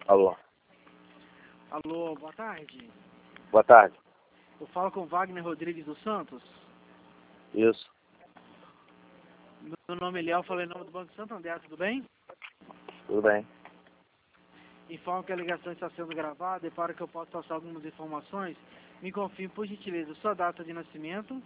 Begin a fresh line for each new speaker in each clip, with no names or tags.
Alô.
Alô, boa tarde.
Boa tarde.
Eu falo com Wagner Rodrigues dos Santos.
Isso.
Meu nome é Léo, falei em nome do Banco Santander, tudo bem?
Tudo bem.
Informo que a ligação está sendo gravada e para que eu possa passar algumas informações, me confirme, por gentileza, sua data de nascimento,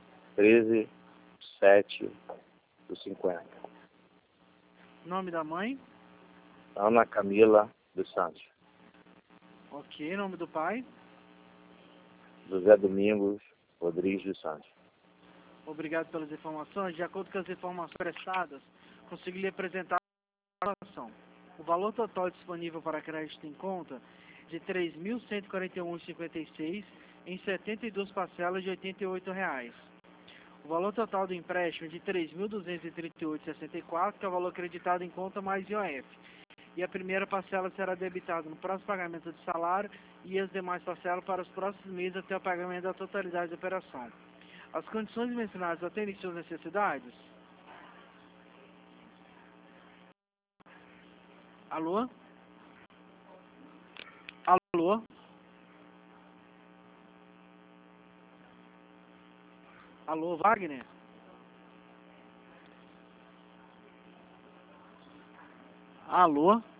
13/7/50.
nome da mãe,
Ana Camila dos Santos.
ok, nome do pai.
José Domingos Rodrigues dos Santos.
Obrigado pelas informações. De acordo com as informações prestadas, consegui lhe apresentar a situação. O valor total disponível para crédito em conta é de R$ 3.141,56 em 72 parcelas de R$ 88,00. O valor total do empréstimo é de R$ 3.238,64, que é o valor acreditado em conta mais IOF. E a primeira parcela será debitada no próximo pagamento de salário e as demais parcelas para os próximos meses até o pagamento da totalidade da operação. As condições mencionadas atendem suas necessidades? Alô? Alô? Alô, Wagner? Alô?